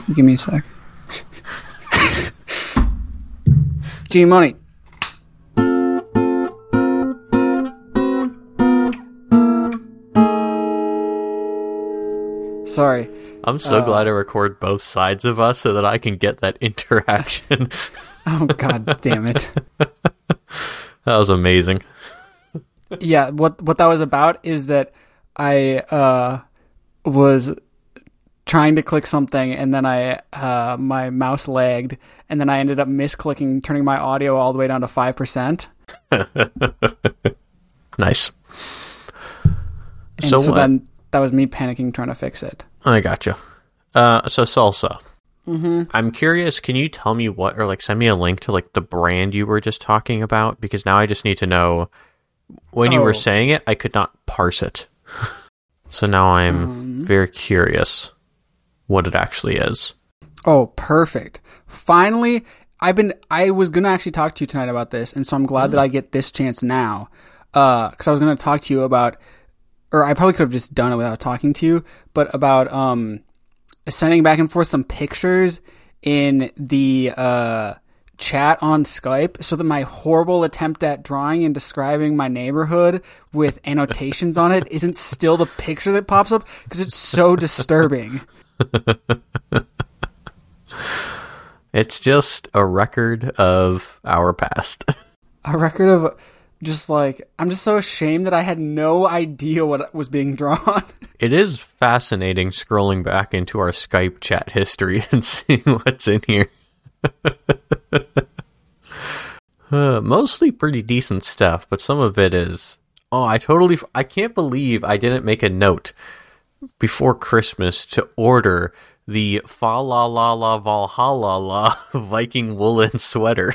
Give me a sec. G Money. Sorry. I'm so glad I record both sides of us so that I can get that interaction. Oh, God damn it. That was amazing. Yeah, what that was about is that I was trying to click something, and then my mouse lagged, and then I ended up misclicking, turning my audio all the way down to 5%. Nice. And so then that was me panicking, trying to fix it. I gotcha. So salsa. Mm-hmm. I'm curious, can you tell me what, or like send me a link to like the brand you were just talking about? Because now I just need to know, when you were saying it, I could not parse it. So now I'm very curious what it actually is. Oh, perfect. Finally, I was going to actually talk to you tonight about this, and so I'm glad that I get this chance now. Because I was going to talk to you about, or I probably could have just done it without talking to you, but about sending back and forth some pictures in the chat on Skype so that my horrible attempt at drawing and describing my neighborhood with annotations on it isn't still the picture that pops up, because it's so disturbing. It's just a record of our past. A record of just like, I'm just so ashamed that I had no idea what was being drawn. It is fascinating scrolling back into our Skype chat history and seeing what's in here. Mostly pretty decent stuff, but some of it is... Oh, I can't believe I didn't make a note before Christmas to order the Fa La La La Valhalla La Viking woolen sweater.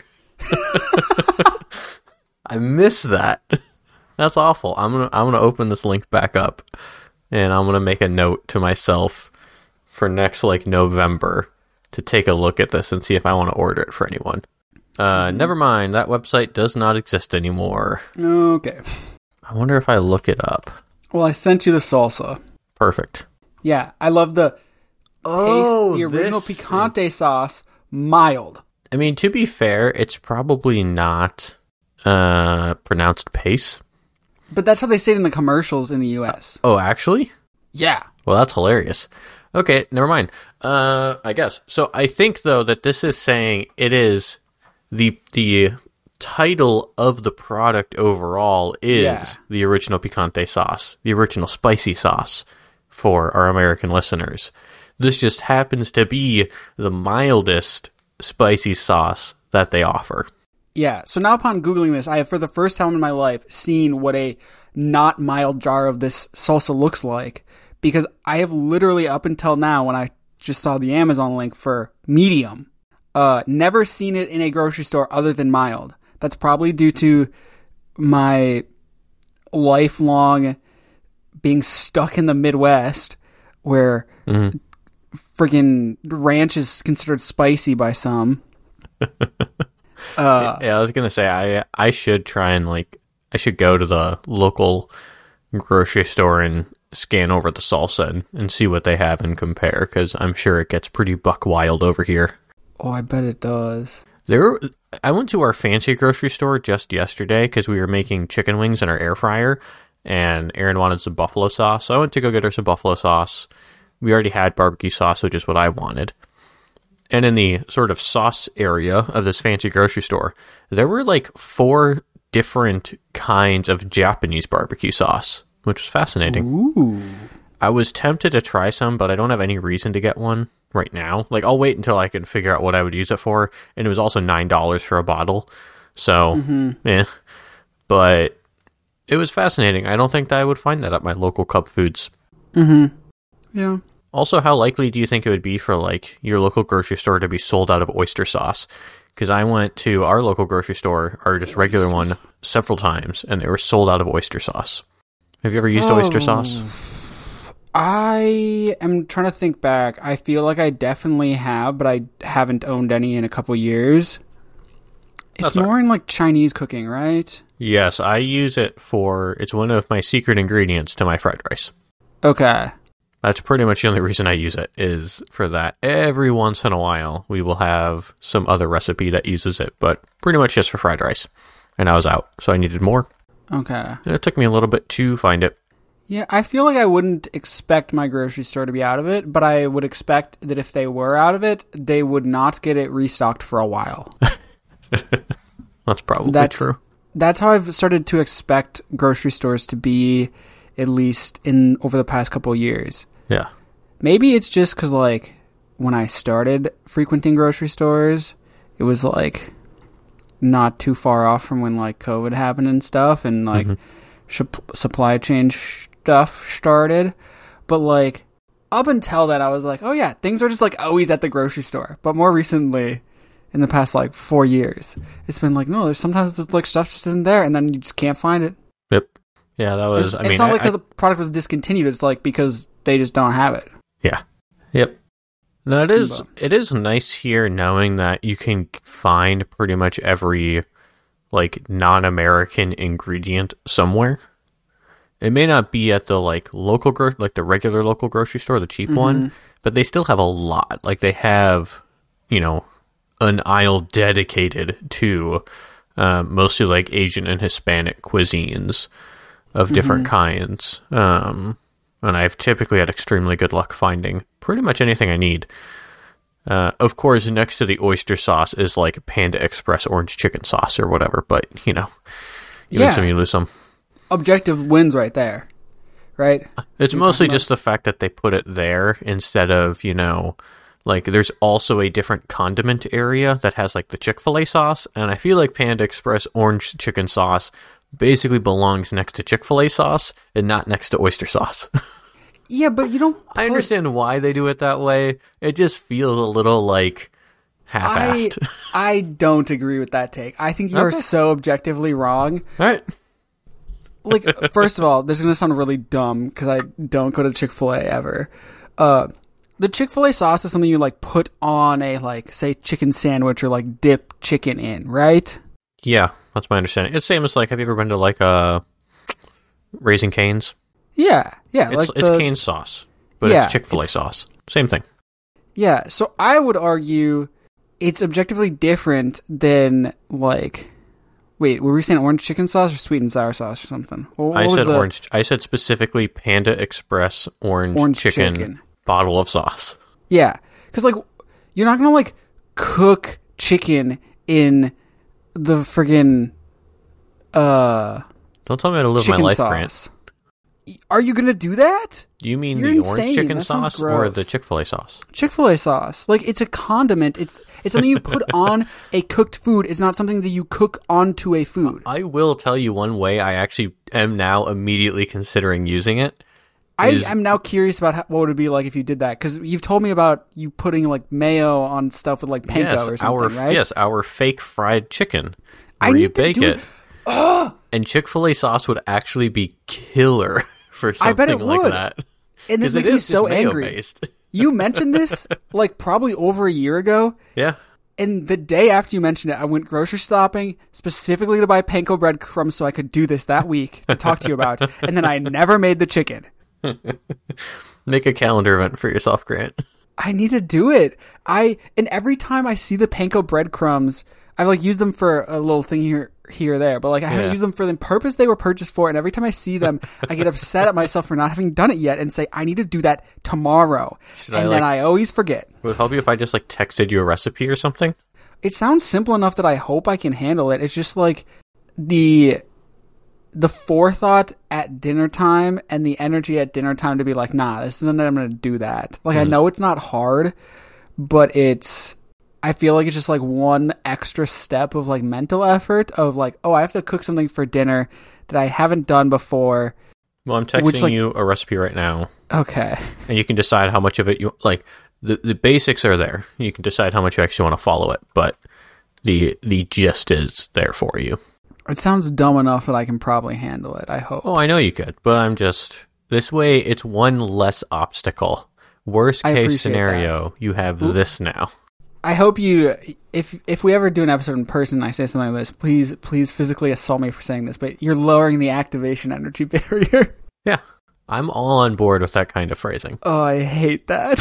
I miss that. That's awful. I'm gonna open this link back up, and I'm gonna make a note to myself for next November to take a look at this and see if I want to order it for anyone. Never mind, that website does not exist anymore. Okay. I wonder if I look it up. Well, I sent you the salsa. Perfect. Yeah, I love the the original picante sauce, mild. I mean, to be fair, it's probably not pronounced pace. But that's how they say it in the commercials in the U.S. Oh, actually? Yeah. Well, that's hilarious. Okay, never mind. I guess. So I think, though, that this is saying it is the title of the product overall is the original picante sauce, the original spicy sauce for our American listeners. This just happens to be the mildest spicy sauce that they offer. Yeah, so now upon Googling this, I have for the first time in my life seen what a not mild jar of this salsa looks like, because I have literally up until now, when I just saw the Amazon link for medium, never seen it in a grocery store other than mild. That's probably due to my lifelong being stuck in the Midwest, where freaking ranch is considered spicy by some. Yeah, I was gonna say I should try and I should go to the local grocery store and scan over the salsa and see what they have and compare, because I'm sure it gets pretty buck wild over here. Oh, I bet it does. I went to our fancy grocery store just yesterday because we were making chicken wings in our air fryer, and Erin wanted some buffalo sauce, so I went to go get her some buffalo sauce. We already had barbecue sauce, which is what I wanted. And in the sort of sauce area of this fancy grocery store, there were 4 different kinds of Japanese barbecue sauce, which was fascinating. Ooh. I was tempted to try some, but I don't have any reason to get one right now. I'll wait until I can figure out what I would use it for. And it was also $9 for a bottle. So, yeah. But it was fascinating. I don't think that I would find that at my local Cub Foods. Mm-hmm. Yeah. Also, how likely do you think it would be for your local grocery store to be sold out of oyster sauce? Because I went to our local grocery store, or just regular one, several times, and they were sold out of oyster sauce. Have you ever used oyster sauce? I am trying to think back. I feel like I definitely have, but I haven't owned any in a couple years. It's more in Chinese cooking, right? Yes, I use it it's one of my secret ingredients to my fried rice. Okay. That's pretty much the only reason I use it, is for that. Every once in a while, we will have some other recipe that uses it, but pretty much just for fried rice. And I was out, so I needed more. Okay. And it took me a little bit to find it. Yeah, I feel like I wouldn't expect my grocery store to be out of it, but I would expect that if they were out of it, they would not get it restocked for a while. That's probably true. That's how I've started to expect grocery stores to be, at least in over the past couple of years. Yeah. Maybe it's just because, like, when I started frequenting grocery stores, it was, like, not too far off from when, like, COVID happened and stuff, and, like, supply chain stuff started. But, like, up until that, I was like, oh, yeah, things are just, like, always at the grocery store. But more recently, in the past, like, 4 years, it's been like, no, there's sometimes, like, stuff just isn't there, and then you just can't find it. Yep. Yeah, that was, it's not like because the product was discontinued. It's, like, because they just don't have it. Yeah. Yep. No, it is nice here knowing that you can find pretty much every, like, non-American ingredient somewhere. It may not be at the, like, local, like, the regular local grocery store, the cheap one, but they still have a lot. Like, they have, you know, an aisle dedicated to mostly, like, Asian and Hispanic cuisines of different kinds. And I've typically had extremely good luck finding pretty much anything I need. Of course, next to the oyster sauce is like Panda Express orange chicken sauce or whatever, but, you know, you win some, you lose some. Objective wins right there, right? It's mostly just the fact that they put it there instead of, you know, like, there's also a different condiment area that has, like, the Chick-fil-A sauce, and I feel like Panda Express orange chicken sauce basically belongs next to Chick-fil-A sauce and not next to oyster sauce. Yeah, but you don't... I understand why they do it that way. It just feels a little, like, half-assed. I don't agree with that take. I think you're so objectively wrong. All right. Like, first of all, this is going to sound really dumb because I don't go to Chick-fil-A ever. The Chick-fil-A sauce is something you, like, put on a, like, say, chicken sandwich or, like, dip chicken in, right? Yeah, that's my understanding. It's same as, like, have you ever been to, like, Raising Cane's? Yeah. It's Cane's sauce, but it's Chick-fil-A sauce. Same thing. Yeah, so I would argue it's objectively different than, like... Wait, were we saying orange chicken sauce or sweet and sour sauce or something? I said orange. I said specifically Panda Express orange chicken bottle of sauce. Yeah, because, like, you're not going to, like, cook chicken in the friggin' Don't tell me how to live my life, sauce. Grant. Are you going to do that? Do you mean You're the insane. orange chicken That sauce or the Chick-fil-A sauce? Chick-fil-A sauce. Like, it's a condiment. It's something you put on a cooked food. It's not something that you cook onto a food. I will tell you one way I actually am now immediately considering using it. I'm now curious about what would it be like if you did that, because you've told me about you putting, like, mayo on stuff with, like, panko or something, right? Yes, our fake fried chicken. Where you bake it. And Chick-fil-A sauce would actually be killer for something like that. And this makes me so angry. You mentioned this, like, probably over a year ago. Yeah. And the day after you mentioned it, I went grocery shopping specifically to buy panko breadcrumbs so I could do this that week to talk to you about. And then I never made the chicken. Make a calendar event for yourself, Grant. I need to do it. And every time I see the panko breadcrumbs, I've, like, used them for a little thing here or there, but, like, I haven't used them for the purpose they were purchased for. And every time I see them, I get upset at myself for not having done it yet and say, I need to do that tomorrow. Then I always forget. Would it help you if I just, like, texted you a recipe or something? It sounds simple enough that I hope I can handle it. It's just, like, the forethought at dinner time and the energy at dinner time to be like, nah, this isn't I'm going to do that. Like, I know it's not hard, but I feel like it's just, like, one extra step of, like, mental effort of, like, oh, I have to cook something for dinner that I haven't done before. Well, I'm texting you a recipe right now. Okay. And you can decide how much of it you, like, the basics are there. You can decide how much you actually want to follow it, but the gist is there for you. It sounds dumb enough that I can probably handle it, I hope. Oh, I know you could, but this way it's one less obstacle. Worst case scenario, you have this now. I hope you, if we ever do an episode in person and I say something like this, please physically assault me for saying this, but you're lowering the activation energy barrier. Yeah. I'm all on board with that kind of phrasing. Oh, I hate that.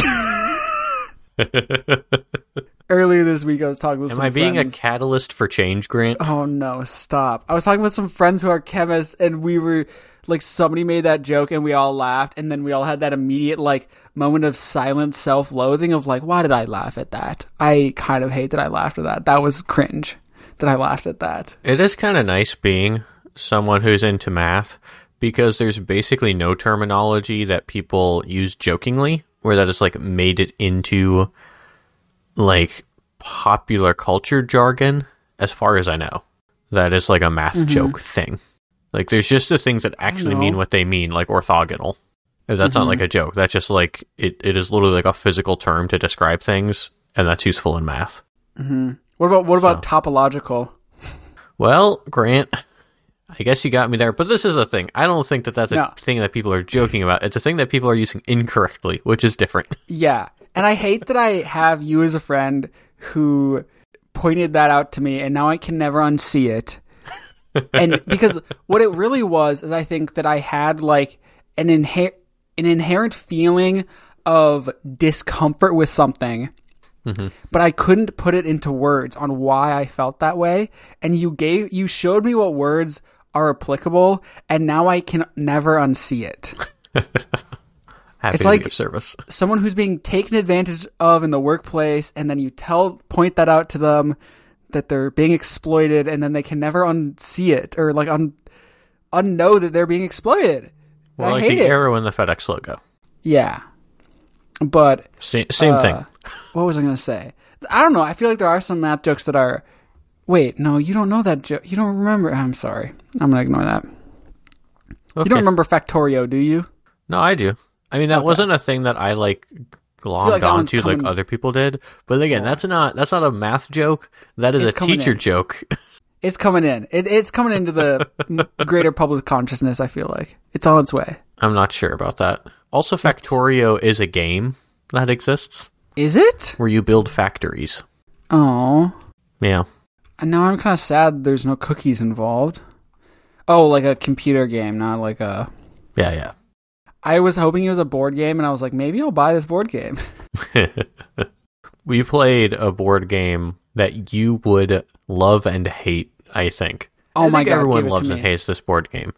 Earlier this week, I was talking with some friends. Am I being a catalyst for change, Grant? Oh, no, stop. I was talking with some friends who are chemists, and we were, like, somebody made that joke, and we all laughed, and then we all had that immediate, like, moment of silent self-loathing of, like, why did I laugh at that? I kind of hate that I laughed at that. That was cringe that I laughed at that. It is kind of nice being someone who's into math, because there's basically no terminology that people use jokingly, where that has, like, made it into, like, popular culture jargon, as far as I know. That is, like, a math joke thing. Like, there's just the things that actually mean what they mean, like orthogonal. That's not, like, a joke. That's just, like, it is literally, like, a physical term to describe things, and that's useful in math. What about topological? Well, Grant, I guess you got me there, but this is the thing. I don't think that that's a thing that people are joking about. It's a thing that people are using incorrectly, which is different. Yeah, and I hate that I have you as a friend who pointed that out to me, and now I can never unsee it. And because what it really was is I think that I had like an inherent feeling of discomfort with something, but I couldn't put it into words on why I felt that way. And you showed me what words are applicable, and now I can never unsee it. Happy to be of service. Someone who's being taken advantage of in the workplace, and then you point that out to them that they're being exploited, and then they can never unsee it or like unknow that they're being exploited. Well, I like hate the it. arrow in the FedEx logo. Yeah, but Same thing. What was I going to say? I don't know. I feel like there are some math jokes that are. Wait, no, you don't know that joke. You don't remember. I'm sorry. I'm going to ignore that. Okay. You don't remember Factorio, do you? No, I do. I mean, that wasn't a thing that I like glommed onto like other people did. But again, that's not a math joke. That is a teacher joke. It's coming in. It's coming into the greater public consciousness, I feel like. It's on its way. I'm not sure about that. Also, Factorio is a game that exists. Is it? Where you build factories. Oh. Yeah. And now I'm kind of sad there's no cookies involved. Oh, like a computer game, not like a... Yeah. I was hoping it was a board game, and I was like, maybe I'll buy this board game. We played a board game that you would love and hate, I think. Oh my God, everyone loves and hates this board game.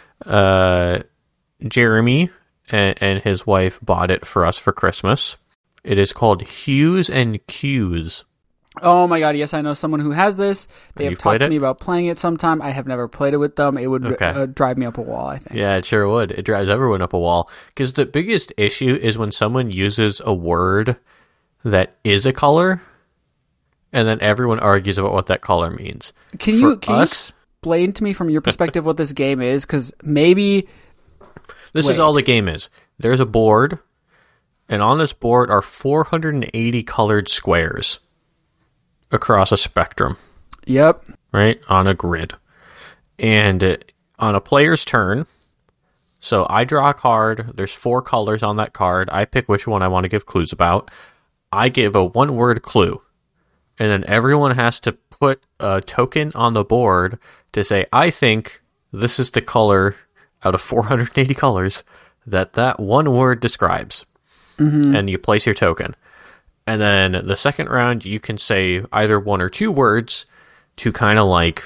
Jeremy and his wife bought it for us for Christmas. It is called Hues and Cues. Oh my God, yes, I know someone who has this. They have talked to me about playing it sometime. I have never played it with them. It would drive me up a wall, I think. Yeah, it sure would. It drives everyone up a wall. Because the biggest issue is when someone uses a word that is a color, and then everyone argues about what that color means. Can you explain to me from your perspective what this game is? Because maybe... This is all the game is. There's a board, and on this board are 480 colored squares across a spectrum. Yep. Right? On a grid. And on a player's turn, so I draw a card. There's 4 colors on that card. I pick which one I want to give clues about. I give a 1-word clue. And then everyone has to put a token on the board to say, I think this is the color out of 480 colors that one word describes. And you place your token. And then the second round, you can say either 1 or 2 words to kind of like,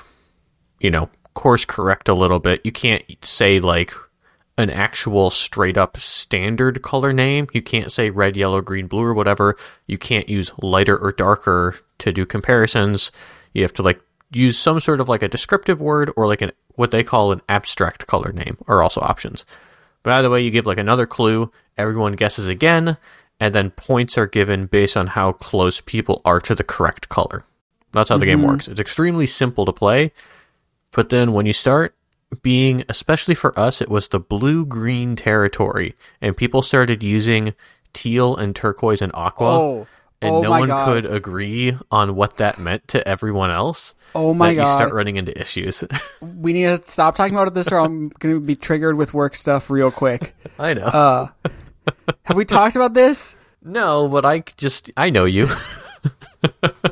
course correct a little bit. You can't say like an actual straight up standard color name. You can't say red, yellow, green, blue, or whatever. You can't use lighter or darker to do comparisons. You have to like use some sort of like a descriptive word or like what they call an abstract color name are also options. But either way, you give like another clue. Everyone guesses again. And then points are given based on how close people are to the correct color. That's how the game works. It's extremely simple to play. But then when you start being, especially for us, it was the blue-green territory. And people started using teal and turquoise and aqua. And no one could agree on what that meant to everyone else. Oh my God. You start running into issues. We need to stop talking about this or I'm going to be triggered with work stuff real quick. I know. Have we talked about this? No, but I know you.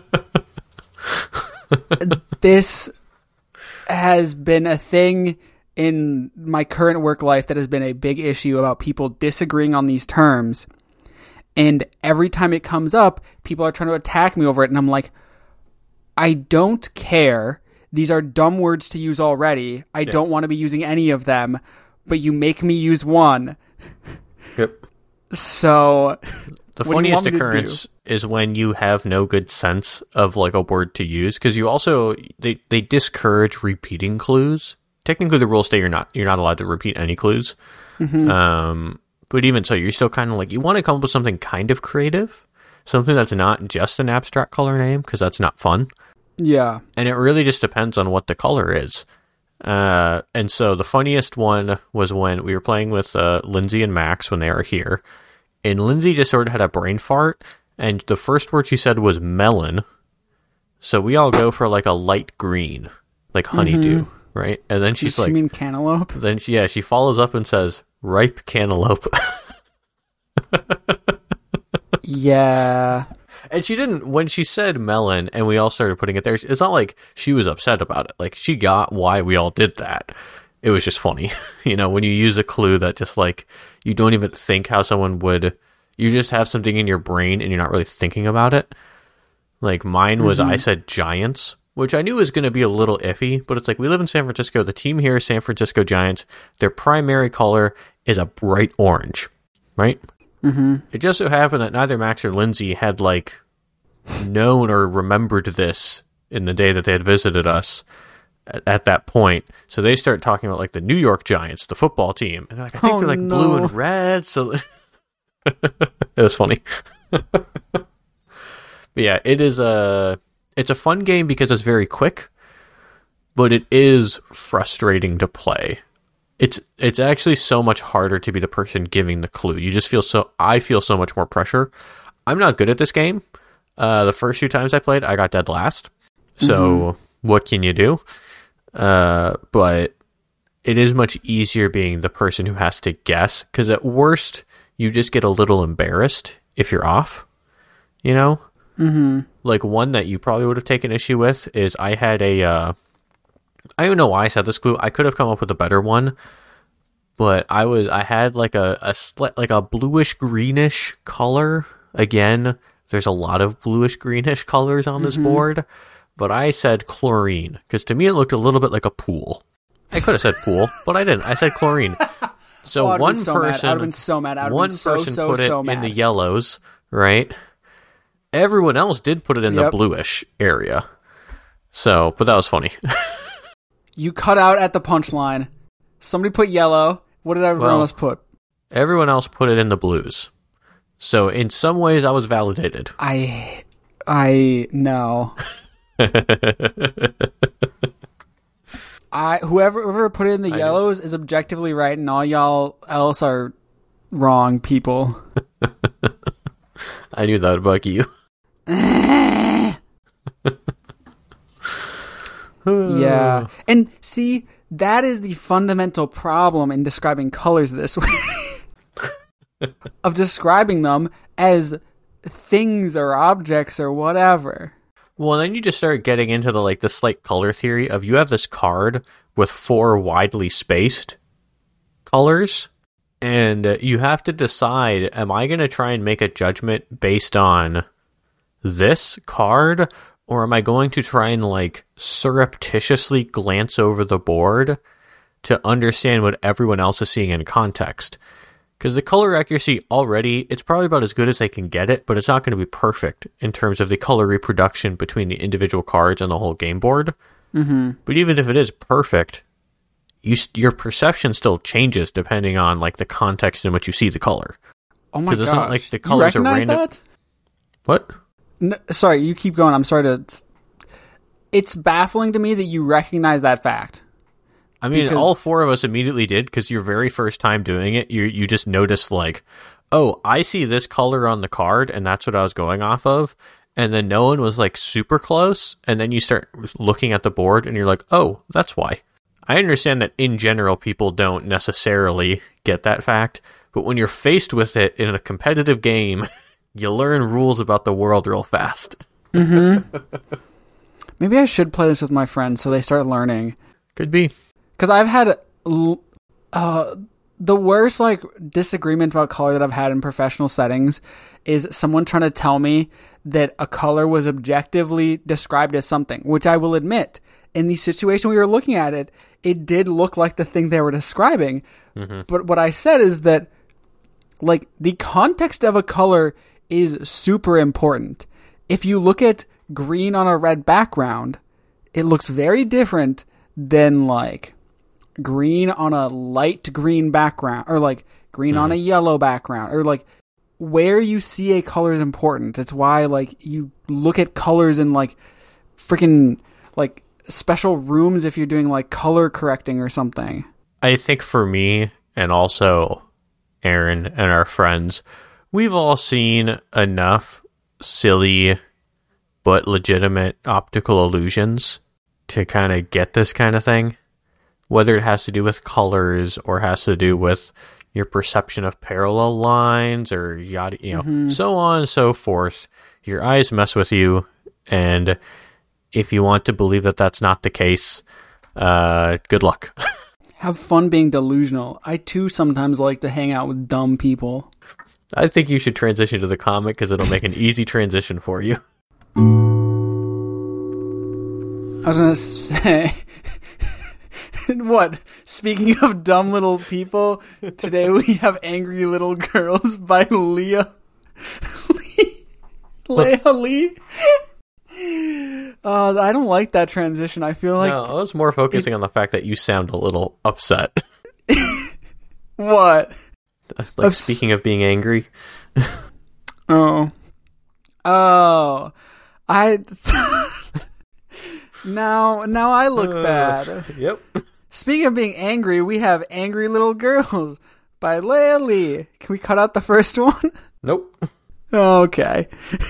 This has been a thing in my current work life that has been a big issue about people disagreeing on these terms. And every time it comes up, people are trying to attack me over it. And I'm like, I don't care. These are dumb words to use already. I don't want to be using any of them, but you make me use one. Yep. So the funniest occurrence is when you have no good sense of like a word to use, because you also they discourage repeating clues. Technically, the rules say you're not allowed to repeat any clues. Mm-hmm. But even so, you're still kind of like, you want to come up with something kind of creative, something that's not just an abstract color name, because that's not fun. Yeah. And it really just depends on what the color is. And so the funniest one was when we were playing with Lindsay and Max when they were here. And Lindsay just sort of had a brain fart, and the first word she said was melon. So we all go for like a light green, like honeydew, right? And then she's like... You mean cantaloupe? Then she follows up and says, ripe cantaloupe. Yeah. And she didn't, when she said melon and we all started putting it there, it's not like she was upset about it. Like, she got why we all did that. It was just funny. You know, when you use a clue that just like, you don't even think how someone would, you just have something in your brain and you're not really thinking about it. Like, mine was, I said giants, which I knew was going to be a little iffy, but it's like, we live in San Francisco. The team here is San Francisco Giants. Their primary color is a bright orange, right? Mm-hmm. It just so happened that neither Max or Lindsay had like known or remembered this in the day that they had visited us at that point. So they start talking about like the New York Giants, the football team. And they're like, I think they're like blue and red. So it was funny. But yeah, it's a fun game because it's very quick, but it is frustrating to play. It's actually so much harder to be the person giving the clue. You just I feel so much more pressure. I'm not good at this game. The first few times I played, I got dead last. So what can you do? But it is much easier being the person who has to guess, because at worst, you just get a little embarrassed if you're off, you know? Mm-hmm. Like, one that you probably would have taken issue with is I had I don't know why I said this clue. I could have come up with a better one, but I had like a bluish greenish color. Again, there's a lot of bluish greenish colors on this board, but I said chlorine because to me it looked a little bit like a pool. I could have said pool, but I didn't. I said chlorine. So one person, I would have been so mad. One person put it in the yellows, right? Everyone else did put it in the bluish area. So, but that was funny. You cut out at the punchline. Somebody put yellow. What did everyone else put? Everyone else put it in the blues. So in some ways, I was validated. I know. Whoever put it in the yellows is objectively right, and all y'all else are wrong people. I knew that would bug you. Yeah. And see, that is the fundamental problem in describing colors this way. Of describing them as things or objects or whatever. Well, then you just start getting into the slight color theory of you have this card with 4 widely spaced colors, and you have to decide, am I going to try and make a judgment based on this card, or am I going to try and surreptitiously glance over the board to understand what everyone else is seeing in context? Because the color accuracy already, it's probably about as good as they can get it, but it's not going to be perfect in terms of the color reproduction between the individual cards and the whole game board. Mm-hmm. But even if it is perfect, your perception still changes depending on the context in which you see the color. Oh my gosh. Because it's not like the colors are random. That? What? No, sorry, you keep going. I'm sorry to... It's baffling to me that you recognize that fact. I mean, all 4 of us immediately did, because your very first time doing it, you just noticed, oh, I see this color on the card, and that's what I was going off of. And then no one was, super close, and then you start looking at the board, and you're like, oh, that's why. I understand that in general, people don't necessarily get that fact, but when you're faced with it in a competitive game, you learn rules about the world real fast. Mm-hmm. Maybe I should play this with my friends so they start learning. Could be. Because I've had The worst like disagreement about color that I've had in professional settings is someone trying to tell me that a color was objectively described as something, which I will admit, in the situation we were looking at it, it did look like the thing they were describing. Mm-hmm. But what I said is that, like, the context of a color is super important. If you look at green on a red background, it looks very different than, like, green on a light green background, or, like, green on a yellow background, or, like, where you see a color is important. It's why, like, you look at colors in, like, freaking, like, special rooms if you're doing, like, color correcting or something. I think for me, and also Aaron and our friends, we've all seen enough silly but legitimate optical illusions to kind of get this kind of thing. Whether it has to do with colors or has to do with your perception of parallel lines or yada, so on and so forth. Your eyes mess with you, and if you want to believe that that's not the case, good luck. Have fun being delusional. I too sometimes like to hang out with dumb people. I think you should transition to the comic because it'll make an easy transition for you. I was going to say, what? Speaking of dumb little people, today we have Angry Little Girls by Leah Lee. I don't like that transition. I feel like... No, I was more focusing on the fact that you sound a little upset. What? Like, speaking of being angry. Oh. Now I look bad. Yep. Speaking of being angry, we have Angry Little Girls by Leah Lee. Can we cut out the first one? Nope. Okay.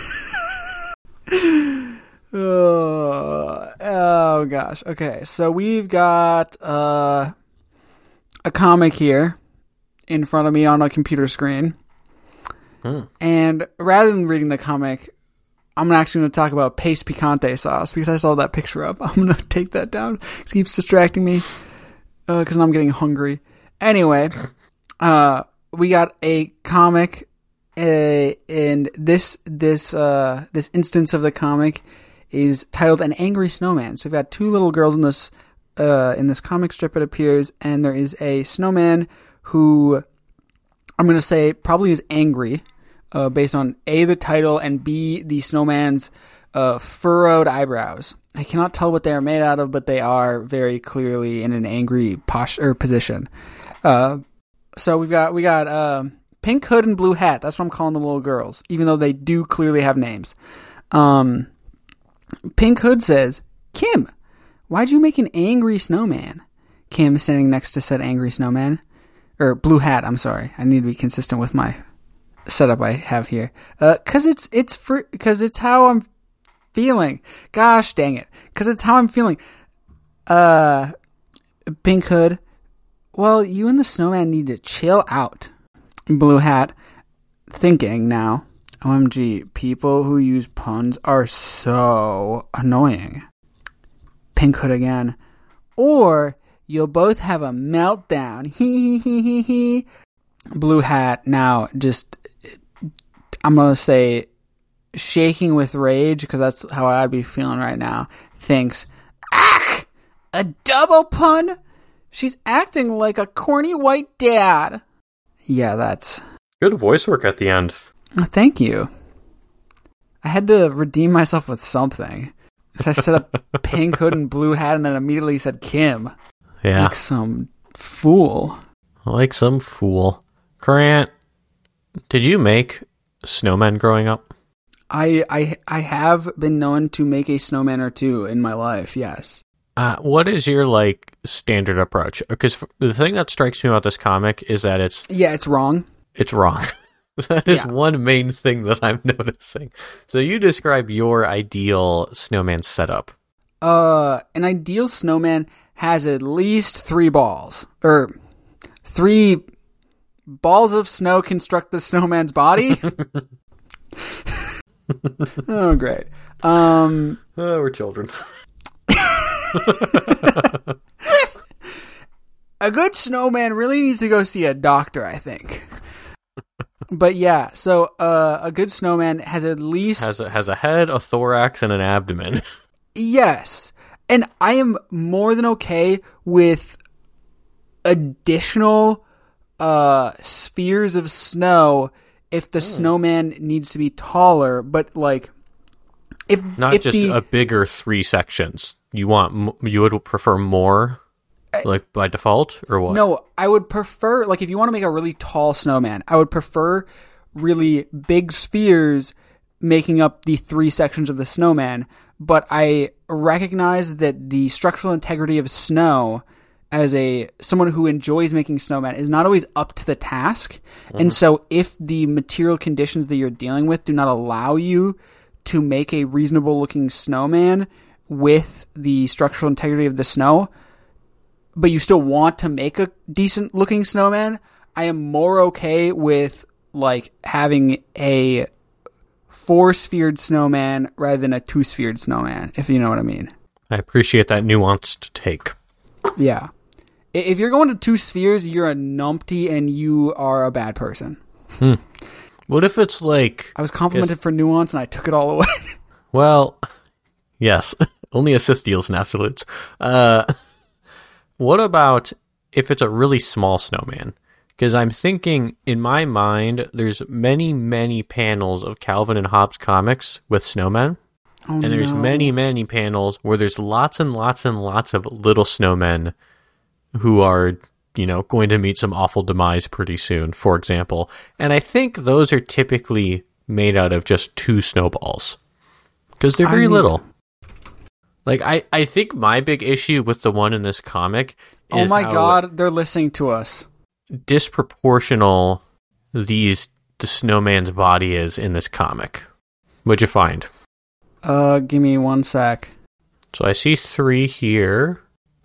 Oh gosh. Okay, so we've got a comic here in front of me on a computer screen. And rather than reading the comic, I'm actually going to talk about paste picante sauce because I saw that picture up. I'm going to take that down. It keeps distracting me because I'm getting hungry. Anyway, we got a comic, and this instance of the comic is titled "An Angry Snowman." So we've got two little girls in this comic strip. It appears, and there is a snowman who I'm going to say probably is angry. Based on A, the title, and B, the snowman's furrowed eyebrows. I cannot tell what they are made out of, but they are very clearly in an angry position. So we got pink hood and blue hat. That's what I'm calling the little girls, even though they do clearly have names. Pink hood says, "Kim, why'd you make an angry snowman?" Kim standing next to said angry snowman. Or blue hat, I'm sorry. I need to be consistent with my setup I have here. Cause it's how I'm feeling. Gosh dang it. Cause it's how I'm feeling. Pink hood. Well, you and the snowman need to chill out. Blue hat. Thinking now. OMG, people who use puns are so annoying. Pink hood again. Or you'll both have a meltdown. Hee hee hee hee hee. Blue hat now just, I'm going to say, shaking with rage, because that's how I'd be feeling right now, thinks, "Ach! A double pun? She's acting like a corny white dad." Yeah, that's... Good voice work at the end. Thank you. I had to redeem myself with something. Because I said a pink hood and blue hat and then immediately said Kim. Yeah. Like some fool. Like some fool. Grant, did you make snowmen growing up? I have been known to make a snowman or two in my life, yes. What is your, like, standard approach? Because the thing that strikes me about this comic is that it's... Yeah, it's wrong. It's wrong. That is one main thing that I'm noticing. So you describe your ideal snowman setup. An ideal snowman has at least 3 balls. Or 3... balls of snow construct the snowman's body. Oh, great. We're children. A good snowman really needs to go see a doctor, I think. But yeah, so a good snowman has at least... Has a head, a thorax, and an abdomen. Yes. And I am more than okay with additional spheres of snow if the snowman needs to be taller, but like... Not just a bigger 3 sections. You would prefer more, like by default, or what? No, I would prefer, like, if you want to make a really tall snowman, I would prefer really big spheres making up the 3 sections of the snowman. But I recognize that the structural integrity of snow, as someone who enjoys making snowman, is not always up to the task. Mm-hmm. And so, if the material conditions that you're dealing with do not allow you to make a reasonable looking snowman with the structural integrity of the snow, but you still want to make a decent looking snowman, I am more okay with like having a 4-sphered snowman rather than a 2-sphered snowman, if you know what I mean. I appreciate that nuanced take. Yeah. If you're going to 2 spheres, you're a numpty and you are a bad person. What if it's like... I was complimented for nuance and I took it all away. Well, yes. Only a Sith deals in absolutes. What about if it's a really small snowman? Because I'm thinking, in my mind, there's many, many panels of Calvin and Hobbes comics with snowmen. Oh, and there's many, many panels where there's lots and lots and lots of little snowmen who are... going to meet some awful demise pretty soon, for example. And I think those are typically made out of just 2 snowballs. Because they're very little. Like, I think my big issue with the one in this comic is oh my god, they're listening to us. Disproportional the snowman's body is in this comic. What'd you find? Give me 1 sec. So I see 3 here.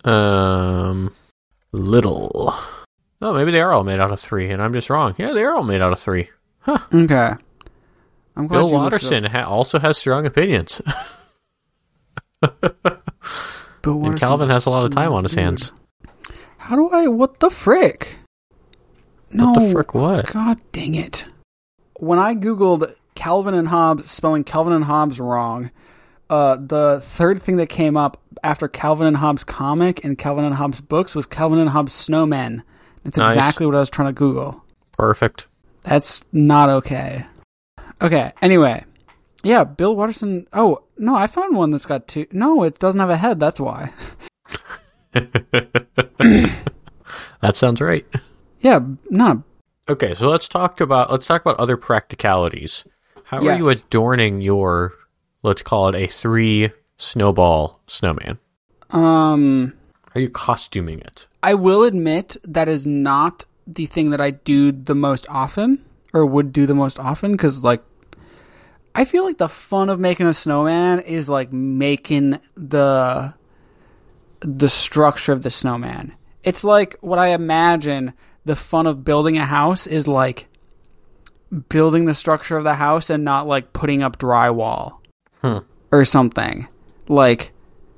Little. Oh, maybe they are all made out of 3, and I'm just wrong. Yeah, they are all made out of 3. Huh. Okay. I'm glad Bill Watterson also has strong opinions. Bill Watterson, and Calvin has a lot of time on his hands. How do I... What the frick? No. What the frick what? God dang it. When I Googled Calvin and Hobbes, spelling Calvin and Hobbes wrong... the third thing that came up after Calvin and Hobbes comic and Calvin and Hobbes books was Calvin and Hobbes snowmen. That's exactly what I was trying to Google. Perfect. That's not okay. Okay, anyway. Yeah, Bill Watterson... Oh, no, I found one that's got 2... No, it doesn't have a head, that's why. That sounds right. Yeah, no. Okay, so let's talk about other practicalities. How are you adorning your... Let's call it a 3 snowball snowman. Are you costuming it? I will admit that is not the thing that I do the most often, or would do the most often, because, like, I feel like the fun of making a snowman is, like, making the structure of the snowman. It's like what I imagine the fun of building a house is, like, building the structure of the house and not, like, putting up drywall. Or something. Like,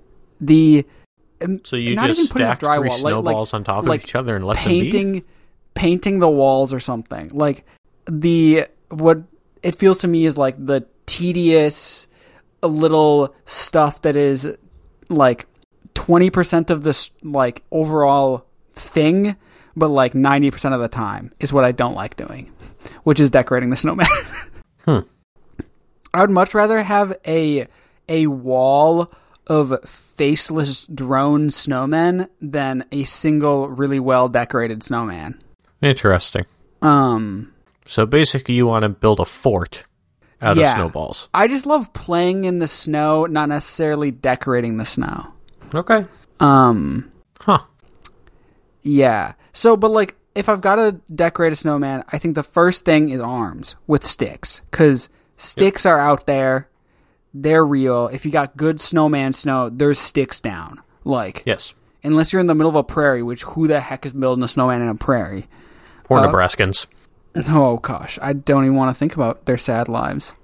so you not just even stack 3 snowballs on top of each other and let them be? Painting the walls or something. Like, what it feels to me is like the tedious little stuff that is like 20% of this like overall thing, but like 90% of the time is what I don't like doing, which is decorating the snowman. I would much rather have a wall of faceless drone snowmen than a single really well decorated snowman. Interesting. So basically you want to build a fort out of snowballs. I just love playing in the snow, not necessarily decorating the snow. Okay. Yeah. So, but like, if I've got to decorate a snowman, I think the first thing is arms with sticks, because sticks are out there. They're real. If you got good snowman snow, there's sticks down. Like, yes. Unless you're in the middle of a prairie, which who the heck is building a snowman in a prairie? Poor Nebraskans. Oh, gosh. I don't even want to think about their sad lives.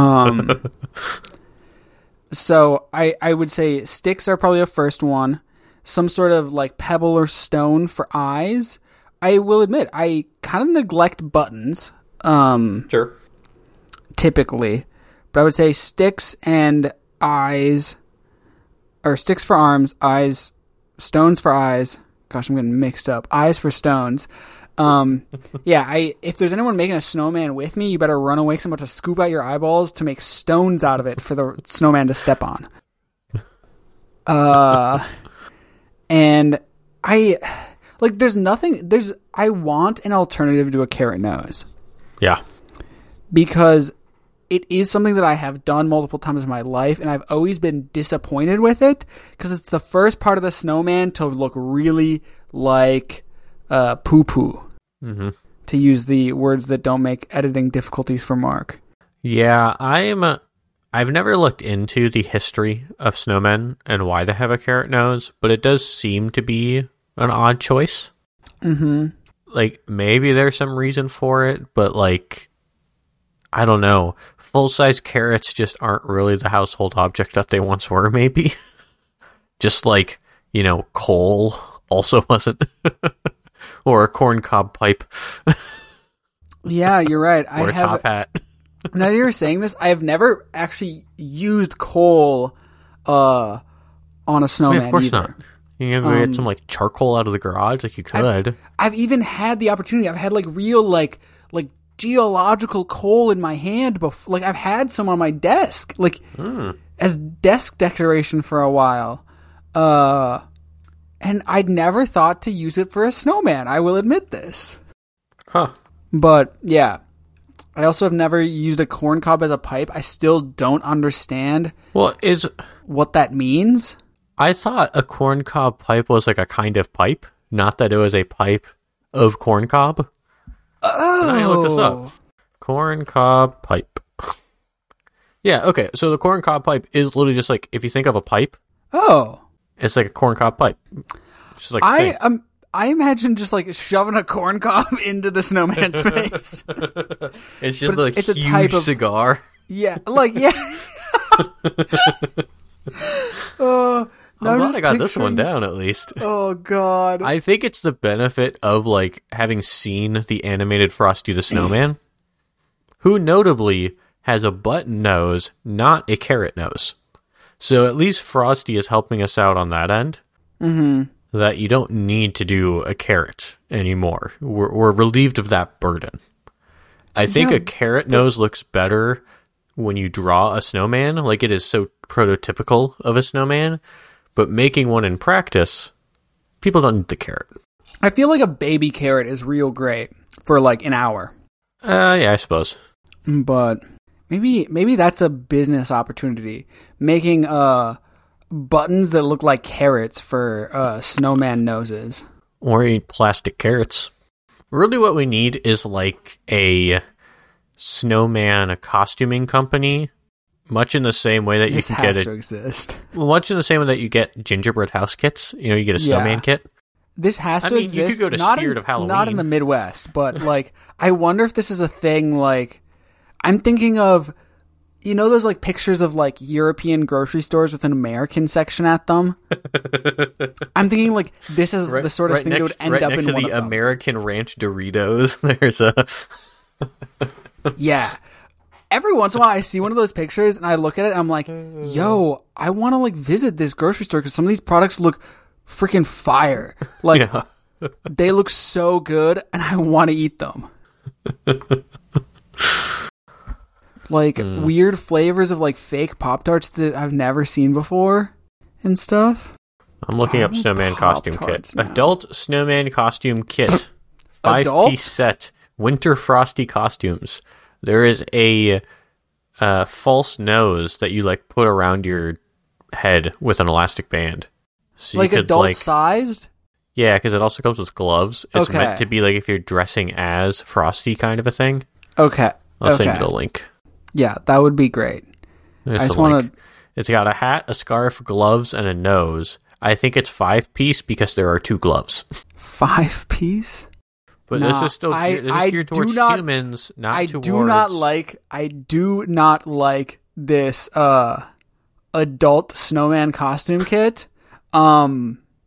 So I would say sticks are probably a first one. some sort of like pebble or stone for eyes. I will admit, I kind of neglect buttons. Sure. Typically, but I would say sticks and eyes, or sticks for arms, eyes, stones for eyes. Gosh, I'm getting mixed up. Eyes for stones. If there's anyone making a snowman with me, you better run away because I'm about to scoop out your eyeballs to make stones out of it for the snowman to step on. And I want an alternative to a carrot nose. Yeah. Because it is something that I have done multiple times in my life, and I've always been disappointed with it because it's the first part of the snowman to look really like poo-poo, to use the words that don't make editing difficulties for Mark. Yeah, I've never looked into the history of snowmen and why they have a carrot nose, but it does seem to be an odd choice. Mm-hmm. Like, maybe there's some reason for it, but like, I don't know. Full-size carrots just aren't really the household object that they once were, maybe. Just like, coal also wasn't. Or a corncob pipe. Yeah, you're right. Or a top hat. Now that you're saying this, I have never actually used coal on a snowman of course either. not. You can go get some like charcoal out of the garage, like you could. I've even had the opportunity. I've had like real like geological coal in my hand before. Like I've had some on my desk, like as desk decoration for a while. And I'd never thought to use it for a snowman. I will admit this. Huh. But yeah, I also have never used a corncob as a pipe. I still don't understand what that means. I thought a corncob pipe was like a kind of pipe, not that it was a pipe of corncob. Oh. And I looked this up. Corncob pipe. Yeah, okay. So the corncob pipe is literally just like, if you think of a pipe. Oh. It's like a corncob pipe. Just like I imagine just like shoving a corncob into the snowman's face. It's just like it's a type of cigar. Yeah, like yeah. I'm glad I got this one down at least. Oh god. I think it's the benefit of like having seen the animated Frosty the Snowman, who notably has a button nose, not a carrot nose. So at least Frosty is helping us out on that end. Mm-hmm. That you don't need to do a carrot anymore. We're relieved of that burden. I think a carrot nose looks better when you draw a snowman. Like it is so prototypical of a snowman. But making one in practice, people don't need the carrot. I feel like a baby carrot is real great for like an hour. Yeah, I suppose. But maybe that's a business opportunity. Making buttons that look like carrots for snowman noses. Or eat plastic carrots. Really what we need is like a snowman costuming company. Much in the same way that you can get it. This has to exist. Much in the same way that you get gingerbread house kits. You get a snowman kit. This has to exist. You could go to Spirit of Halloween. Not in the Midwest, but like, I wonder if this is a thing. Like, I'm thinking of, those like pictures of like European grocery stores with an American section at them. I'm thinking like this is the sort of thing that would end up in one of them. Next to the American Ranch Doritos, there's a. Yeah. Every once in a while, I see one of those pictures, and I look at it, and I'm like, yo, I want to, like, visit this grocery store, because some of these products look freaking fire. Like, they look so good, and I want to eat them. Like, weird flavors of, like, fake Pop-Tarts that I've never seen before, and stuff. I'm looking up snowman costume kit. Now. Adult snowman costume kit. 5-piece set. Winter Frosty costumes. There is a false nose that you like put around your head with an elastic band. So like you could, adult-sized? Yeah, because it also comes with gloves. It's meant to be like if you're dressing as Frosty kind of a thing. Okay. I'll send you the link. Yeah, that would be great. I just want to... It's got a hat, a scarf, gloves, and a nose. I think it's 5-piece because there are 2 gloves. 5-piece? But this is still geared towards humans, not towards... I do not like this adult snowman costume kit.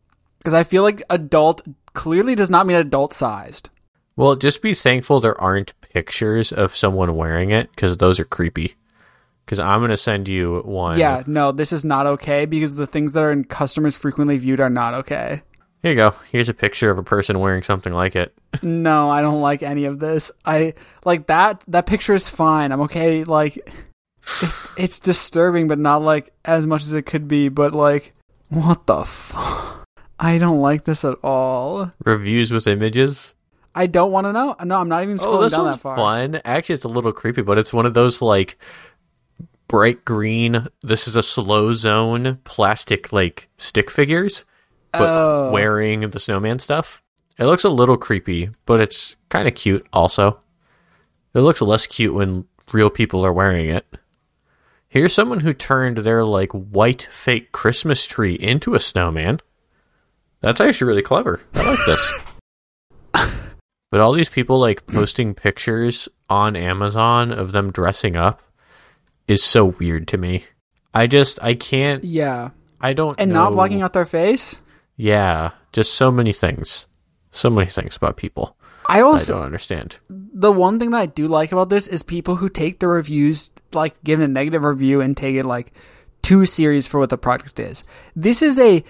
Because I feel like adult clearly does not mean adult sized. Well, just be thankful there aren't pictures of someone wearing it, because those are creepy. Because I'm going to send you one. Yeah, no, this is not okay, because the things that are in customers frequently viewed are not okay. Here you go. Here's a picture of a person wearing something like it. No, I don't like any of this. I like that picture is fine. I'm okay. Like, it's disturbing, but not like as much as it could be. But like, what the fuck? I don't like this at all. Reviews with images. I don't want to know. No, I'm not even scrolling down that far. Fun. Actually, it's a little creepy, but it's one of those like bright green. This is a slow zone plastic like stick figures, but wearing the snowman stuff. It looks a little creepy, but it's kind of cute also. It looks less cute when real people are wearing it. Here's someone who turned their like white fake Christmas tree into a snowman. That's actually really clever. I like this. But all these people like posting pictures on Amazon of them dressing up is so weird to me. I can't. Yeah. I don't And know. not blocking out their face? Yeah. Just so many things. So many things about people. I don't understand. The one thing that I do like about this is people who take the reviews, like give a negative review and take it like too serious for what the product is. This is a,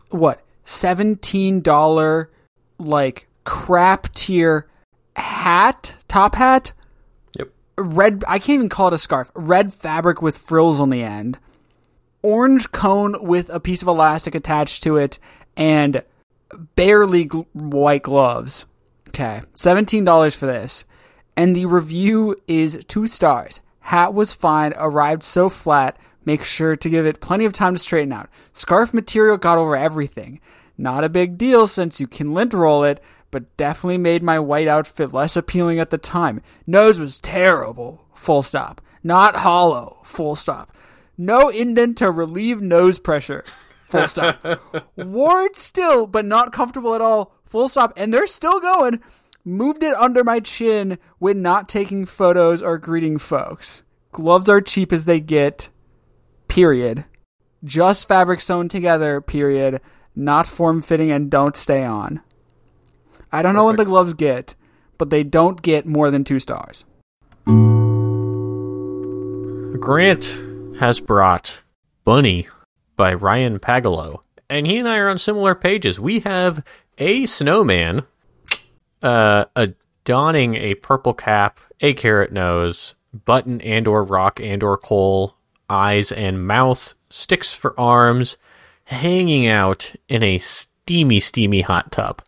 $17 like crap tier top hat. Yep. Red, I can't even call it a scarf. Red fabric with frills on the end. Orange cone with a piece of elastic attached to it and barely white gloves. Okay, $17 for this. And the review is 2 stars. Hat was fine, arrived so flat, make sure to give it plenty of time to straighten out. Scarf material got over everything. Not a big deal since you can lint roll it, but definitely made my white outfit less appealing at the time. Nose was terrible, full stop. Not hollow, full stop. No indent to relieve nose pressure, full stop. Wore it still, but not comfortable at all, full stop. And they're still going. Moved it under my chin when not taking photos or greeting folks. Gloves are cheap as they get, period. Just fabric sewn together, period. Not form-fitting and don't stay on. I don't know what the gloves get, but they don't get more than 2 stars. Grant has brought Bunny by Ryan Pagolo, and he and I are on similar pages. We have a snowman donning a purple cap, a carrot nose, button and or rock and or coal, eyes and mouth, sticks for arms, hanging out in a steamy hot tub.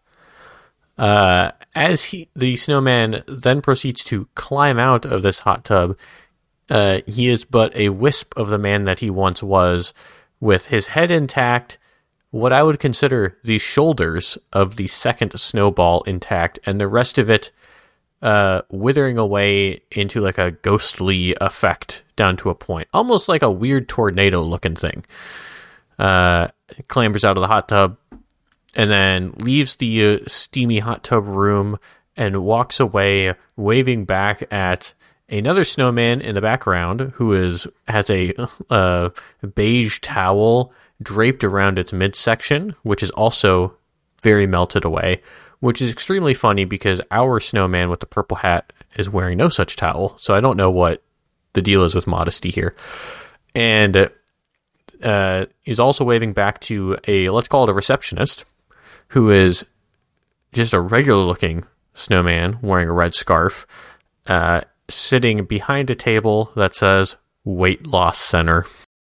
As the snowman then proceeds to climb out of this hot tub, he is but a wisp of the man that he once was, with his head intact, what I would consider the shoulders of the second snowball intact, and the rest of it withering away into like a ghostly effect down to a point. Almost like a weird tornado-looking thing. Clambers out of the hot tub, and then leaves the steamy hot tub room and walks away, waving back at another snowman in the background who has a beige towel draped around its midsection, which is also very melted away, which is extremely funny because our snowman with the purple hat is wearing no such towel, so I don't know what the deal is with modesty here. And he's also waving back to let's call it a receptionist, who is just a regular-looking snowman wearing a red scarf, sitting behind a table that says Weight Loss Center.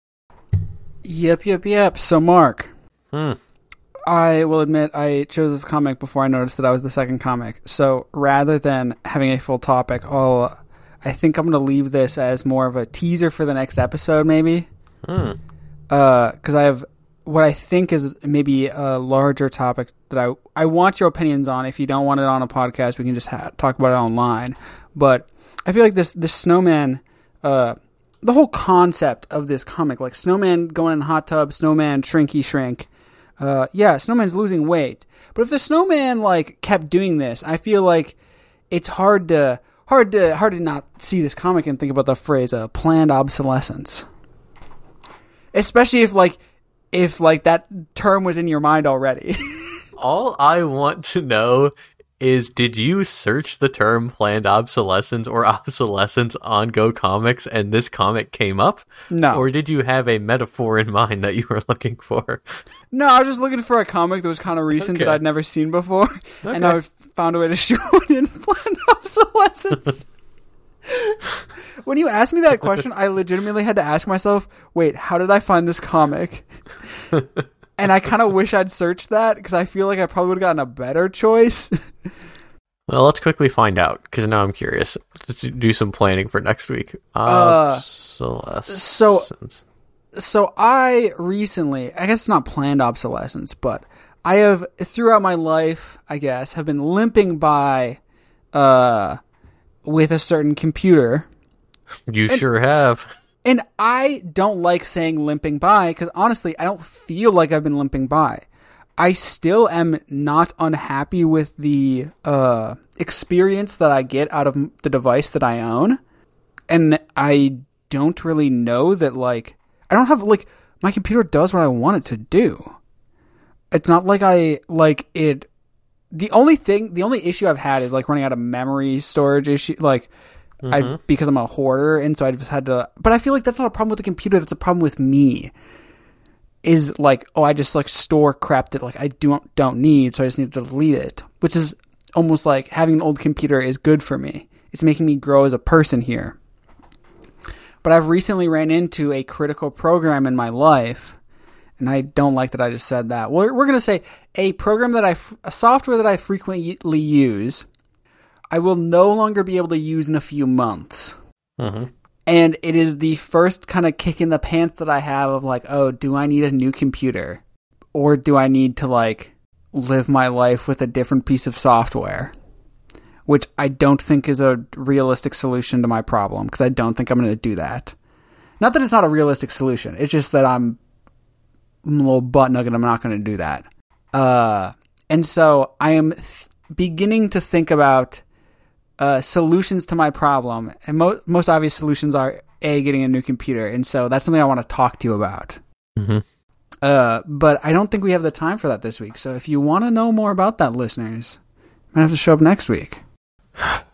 Yep. So, Mark, I will admit I chose this comic before I noticed that I was the second comic. So, rather than having a full topic, I think I'm going to leave this as more of a teaser for the next episode, maybe. Because I have what I think is maybe a larger topic that I want your opinions on. If you don't want it on a podcast, we can just talk about it online. But I feel like this snowman, the whole concept of this comic, like snowman going in a hot tub, snowman shrinky shrink. Snowman's losing weight. But if the snowman like kept doing this, I feel like it's hard to not see this comic and think about the phrase planned obsolescence. Especially if that term was in your mind already. All I want to know is, did you search the term planned obsolescence or obsolescence on Go Comics and this comic came up? No. Or did you have a metaphor in mind that you were looking for? No, I was just looking for a comic that was kind of recent that I'd never seen before, and I found a way to show it in planned obsolescence. When you asked me that question, I legitimately had to ask myself, wait, how did I find this comic? And I kind of wish I'd searched that, because I feel like I probably would have gotten a better choice. Well, let's quickly find out, because now I'm curious. Let's do some planning for next week. Obsolescence. So I recently, I guess it's not planned obsolescence, but I have, throughout my life, I guess, have been limping by with a certain computer. You sure have. And I don't like saying limping by, because honestly, I don't feel like I've been limping by. I still am not unhappy with the experience that I get out of the device that I own. And I don't really know that, like, I don't have, like, my computer does what I want it to do. It's not like the only issue I've had is, like, running out of memory storage issue, like, because I'm a hoarder, and so I just had to, but I feel like that's not a problem with the computer, that's a problem with me. Is like, I just, like, store crap that, like, I don't need, so I just need to delete it. Which is almost like having an old computer is good for me. It's making me grow as a person here. But I've recently ran into a critical program in my life, and I don't like that I just said that. We're going to say a software that I frequently use, I will no longer be able to use in a few months. Mm-hmm. And it is the first kind of kick in the pants that I have of, like, oh, do I need a new computer? Or do I need to, like, live my life with a different piece of software? Which I don't think is a realistic solution to my problem, because I don't think I'm going to do that. Not that it's not a realistic solution. It's just that I'm a little butt nugget. I'm not going to do that. And so I am beginning to think about solutions to my problem. And most obvious solutions are, getting a new computer. And so that's something I want to talk to you about. Mm-hmm. But I don't think we have the time for that this week. So if you want to know more about that, listeners, you might have to show up next week.